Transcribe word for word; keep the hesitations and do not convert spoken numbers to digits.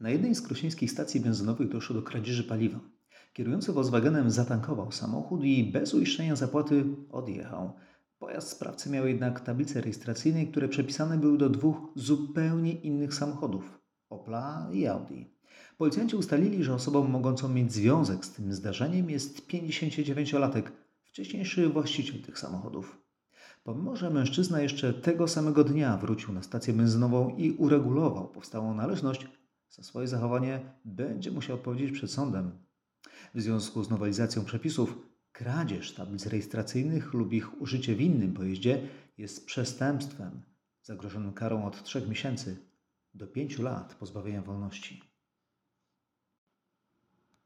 Na jednej z krośnieńskich stacji benzynowych doszło do kradzieży paliwa. Kierujący Volkswagenem zatankował samochód i bez uiszczenia zapłaty odjechał. Pojazd sprawcy miał jednak tablice rejestracyjne, które przepisane były do dwóch zupełnie innych samochodów: Opla i Audi. Policjanci ustalili, że osobą mogącą mieć związek z tym zdarzeniem jest pięćdziesięciodziewięciolatek, wcześniejszy właściciel tych samochodów. Pomimo że mężczyzna jeszcze tego samego dnia wrócił na stację benzynową i uregulował powstałą należność, za swoje zachowanie będzie musiał odpowiedzieć przed sądem. W związku z nowelizacją przepisów, kradzież tablic rejestracyjnych lub ich użycie w innym pojeździe jest przestępstwem zagrożonym karą od trzech miesięcy do pięciu lat pozbawienia wolności.